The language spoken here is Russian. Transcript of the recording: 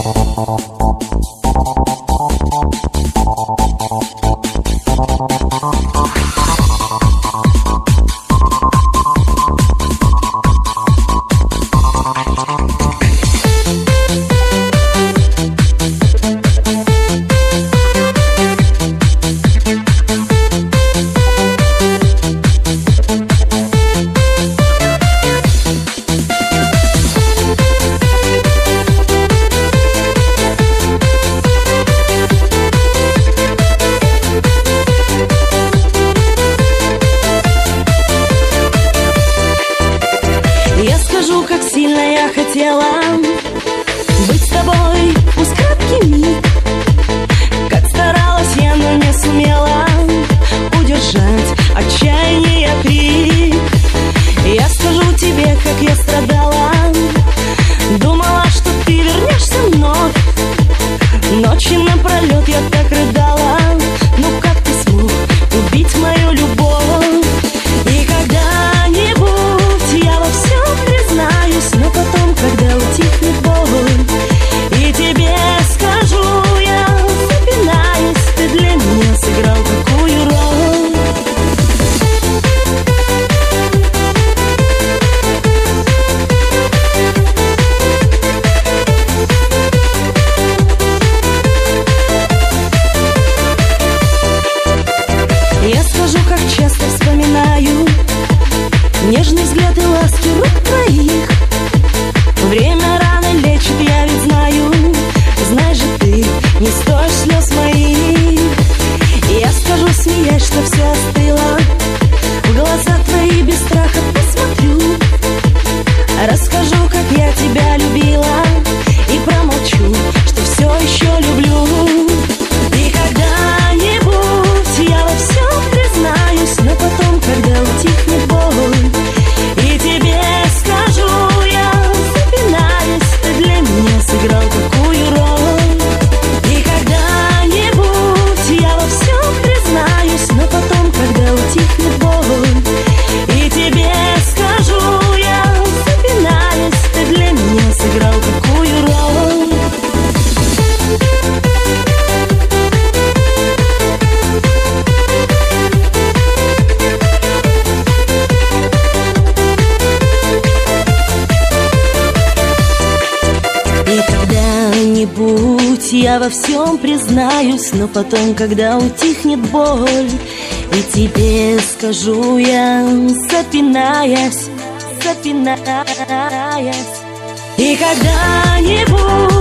Как сильно я хотела быть с тобой, пусть краткий миг. Как старалась я, но не сумела удержать отчаяние крик. Я скажу тебе, как я страдала, думала, что ты вернешься вновь. Ночи напролет я так рыдала. Ну как ты смог убить мою любовь? И когда-нибудь я во всем признаюсь, но потом, когда утихнет боль, и тебе скажу я, запинаясь, ты для меня сыграл такую роль. Я скажу, как часто вспоминаю нежный взгляд и ласки рук твоих. Время раны лечит, я ведь знаю. Знаешь же ты, не стоишь слез моих. Я скажу, смеясь, что все остыло. В глаза твои без страха посмотрю. Расскажу, как я тебя любила, и промолчу, что все еще люблю. И когда-нибудь я во всем признаюсь, но потом, когда утихнет боль, и тебе скажу я, запинаясь, ты для меня сыграл такую роль. И когда-нибудь я во всем признаюсь, но потом, когда утихнет боль, и тебе скажу я, запинаясь, ты для меня сыграл такую роль. И когда-нибудь я во всем признаюсь, но потом, когда утихнет боль, и тебе скажу я, запинаясь, запинаясь. И когда-нибудь